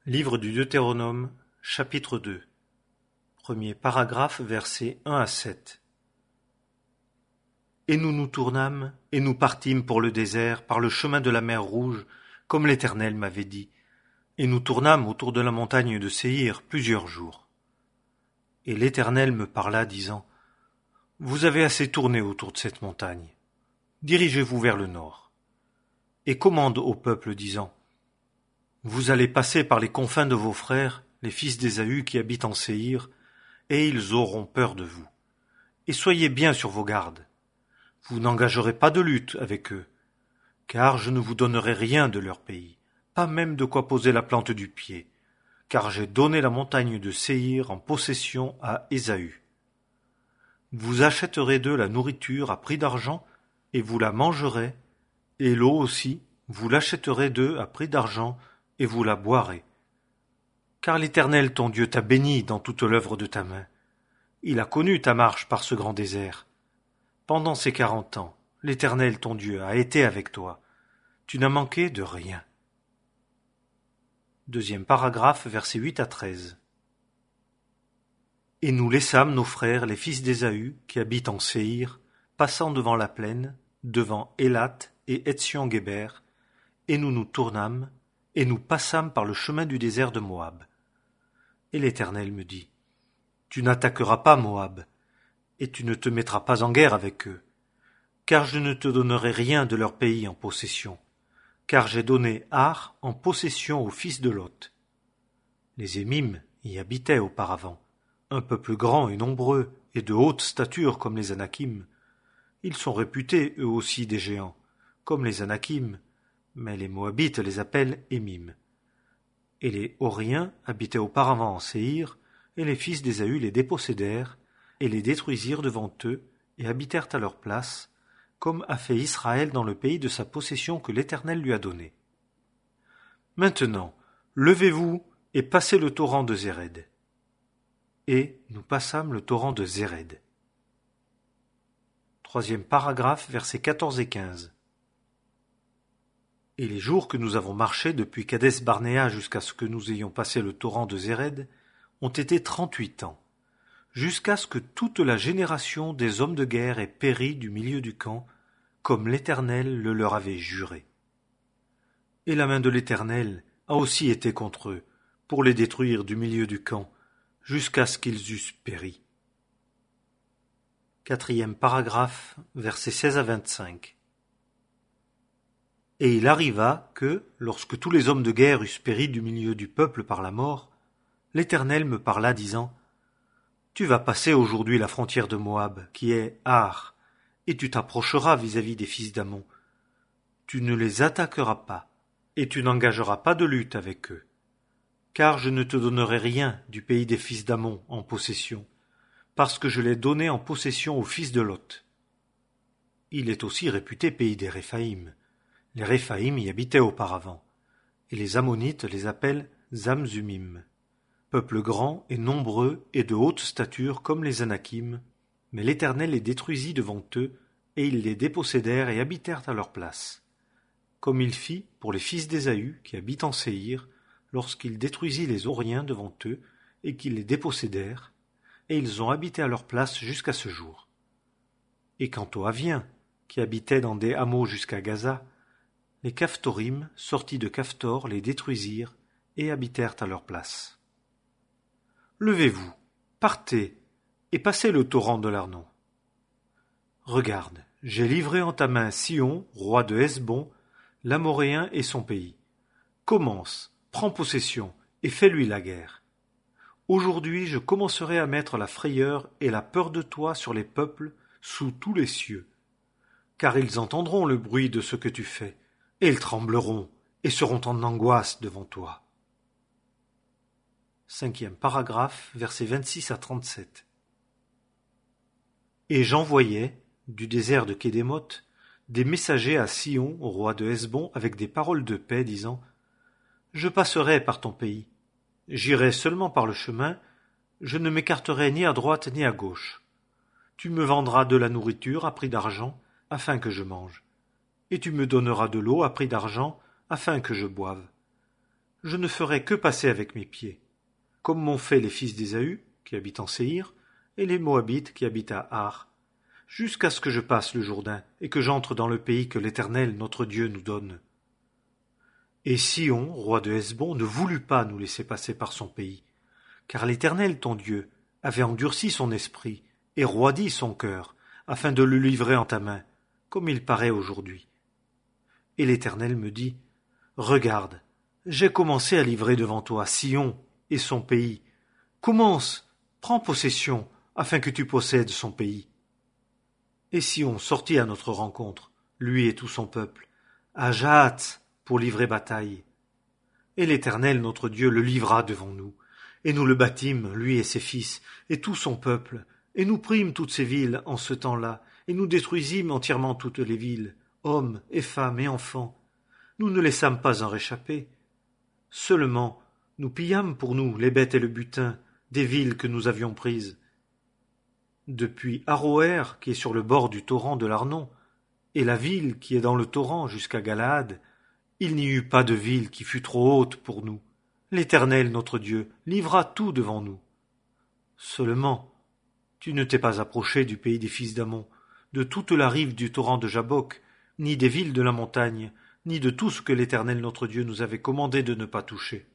Livre du Deutéronome, chapitre 2. Premier paragraphe, versets 1 à 7. Et nous nous tournâmes, et nous partîmes pour le désert, par le chemin de la mer Rouge, comme l'Éternel m'avait dit. Et nous tournâmes autour de la montagne de Séhir plusieurs jours. Et l'Éternel me parla, disant, Vous avez assez tourné autour de cette montagne. Dirigez-vous vers le nord. Et commande au peuple, disant, Vous allez passer par les confins de vos frères, les fils d'Ésaü qui habitent en Séhir, et ils auront peur de vous. Et soyez bien sur vos gardes. Vous n'engagerez pas de lutte avec eux, car je ne vous donnerai rien de leur pays, pas même de quoi poser la plante du pied, car j'ai donné la montagne de Séhir en possession à Ésaü. Vous achèterez d'eux la nourriture à prix d'argent, et vous la mangerez, et l'eau aussi, vous l'achèterez d'eux à prix d'argent, et vous la boirez. Car l'Éternel ton Dieu t'a béni dans toute l'œuvre de ta main. Il a connu ta marche par ce grand désert. Pendant ces 40 ans, l'Éternel ton Dieu a été avec toi. Tu n'as manqué de rien. Deuxième paragraphe, versets 8 à 13. Et nous laissâmes nos frères, les fils d'Ésaü, qui habitent en Séhir, passant devant la plaine, devant Élat et Étsion-Guéber, et nous nous tournâmes, et nous passâmes par le chemin du désert de Moab. Et l'Éternel me dit, Tu n'attaqueras pas Moab, et tu ne te mettras pas en guerre avec eux, car je ne te donnerai rien de leur pays en possession, car j'ai donné Ar en possession aux fils de Lot. Les Émim y habitaient auparavant, un peuple grand et nombreux, et de haute stature comme les Anakim. Ils sont réputés eux aussi des géants, comme les Anakim, mais les Moabites les appellent Émim. Et les Horiens habitaient auparavant en Séhir, et les fils d'Ésaü les dépossédèrent, et les détruisirent devant eux, et habitèrent à leur place, comme a fait Israël dans le pays de sa possession que l'Éternel lui a donné. Maintenant, levez-vous et passez le torrent de Zéred. Et nous passâmes le torrent de Zéred. Troisième paragraphe, versets 14 et 15. Et les jours que nous avons marché depuis Kadès-Barnéa jusqu'à ce que nous ayons passé le torrent de Zéred ont été 38 ans, jusqu'à ce que toute la génération des hommes de guerre ait péri du milieu du camp, comme l'Éternel le leur avait juré. Et la main de l'Éternel a aussi été contre eux, pour les détruire du milieu du camp, jusqu'à ce qu'ils eussent péri. Quatrième paragraphe, versets 16 à 25. Et il arriva que, lorsque tous les hommes de guerre eussent péri du milieu du peuple par la mort, l'Éternel me parla, disant, Tu vas passer aujourd'hui la frontière de Moab, qui est Ar, et tu t'approcheras vis-à-vis des fils d'Ammon. Tu ne les attaqueras pas, et tu n'engageras pas de lutte avec eux, car je ne te donnerai rien du pays des fils d'Ammon en possession, parce que je l'ai donné en possession aux fils de Lot. Il est aussi réputé pays des Réphaïm. Les Réphaïm y habitaient auparavant, et les Ammonites les appellent Zamzumim, peuple grand et nombreux et de haute stature comme les Anakim, mais l'Éternel les détruisit devant eux, et ils les dépossédèrent et habitèrent à leur place, comme il fit pour les fils d'Ésaü qui habitent en Séhir, lorsqu'il détruisit les Horiens devant eux, et qu'ils les dépossédèrent, et ils ont habité à leur place jusqu'à ce jour. Et quant aux Aviens, qui habitaient dans des hameaux jusqu'à Gaza, les Caphtorim, sortis de Caphtor, les détruisirent et habitèrent à leur place. Levez-vous, partez, et passez le torrent de l'Arnon. Regarde, j'ai livré en ta main Sihon, roi de Hesbon, l'Amoréen et son pays. Commence, prends possession, et fais-lui la guerre. Aujourd'hui je commencerai à mettre la frayeur et la peur de toi sur les peuples sous tous les cieux, car ils entendront le bruit de ce que tu fais, et ils trembleront et seront en angoisse devant toi. Cinquième paragraphe, versets 26 à 37. Et j'envoyai, du désert de Kédémoth, des messagers à Sihon, au roi de Hesbon, avec des paroles de paix, disant « Je passerai par ton pays. J'irai seulement par le chemin, je ne m'écarterai ni à droite ni à gauche. Tu me vendras de la nourriture à prix d'argent, afin que je mange. Et tu me donneras de l'eau à prix d'argent, afin que je boive. je ne ferai que passer avec mes pieds, comme m'ont fait les fils d'Ésaü, qui habitent en Séhir, et les Moabites qui habitent à Ar, jusqu'à ce que je passe le Jourdain et que j'entre dans le pays que l'Éternel notre Dieu nous donne. Et Sihon, roi de Hesbon, ne voulut pas nous laisser passer par son pays, car l'Éternel ton Dieu avait endurci son esprit et roidi son cœur, afin de le livrer en ta main, comme il paraît aujourd'hui. Et l'Éternel me dit, regarde, j'ai commencé à livrer devant toi Sihon et son pays. Commence, prends possession, afin que tu possèdes son pays. Et Sihon sortit à notre rencontre, lui et tout son peuple, à Jahath, pour livrer bataille. Et l'Éternel notre Dieu le livra devant nous, et nous le battîmes, lui et ses fils, et tout son peuple, et nous prîmes toutes ces villes en ce temps-là, et nous détruisîmes entièrement toutes les villes, hommes et femmes et enfants. Nous ne laissâmes pas un réchappé. Seulement, nous pillâmes pour nous les bêtes et le butin des villes que nous avions prises. Depuis Aroër, qui est sur le bord du torrent de l'Arnon, et la ville qui est dans le torrent jusqu'à Galaad, il n'y eut pas de ville qui fût trop haute pour nous. L'Éternel notre Dieu livra tout devant nous. Seulement, tu ne t'es pas approché du pays des fils d'Ammon, de toute la rive du torrent de Jabbok, ni des villes de la montagne, ni de tout ce que l'Éternel notre Dieu nous avait commandé de ne pas toucher.